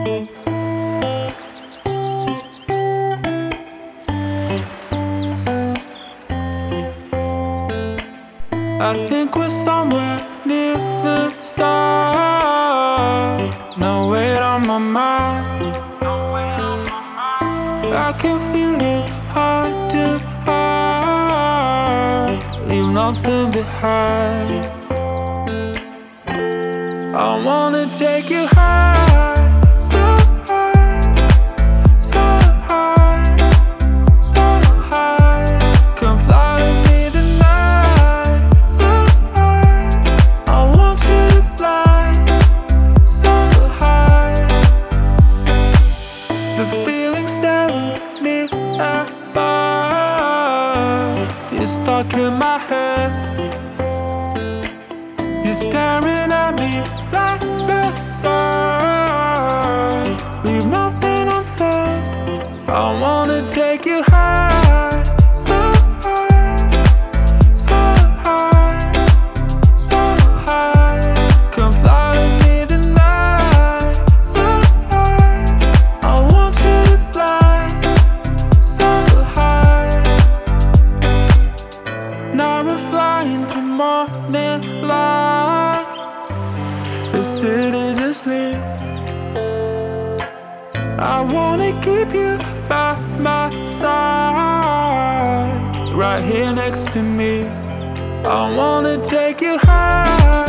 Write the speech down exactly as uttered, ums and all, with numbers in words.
I think we're somewhere near the start. No weight on my mind. I can feel it heart to heart. Leave nothing behind. I wanna take you high, so high, so high, so high. Come fly with me tonight, so high. I want you to fly, so high. The feeling staring me above. You're stuck in my head. You're staring at me like the stars. Leave nothing unsaid. I wanna take you high, so high, so high, so high. Come fly with me tonight, so high. I want you to fly, so high. Now we're flying to morning light. The city's asleep. I wanna keep you by my side, right here next to me. I wanna take you high.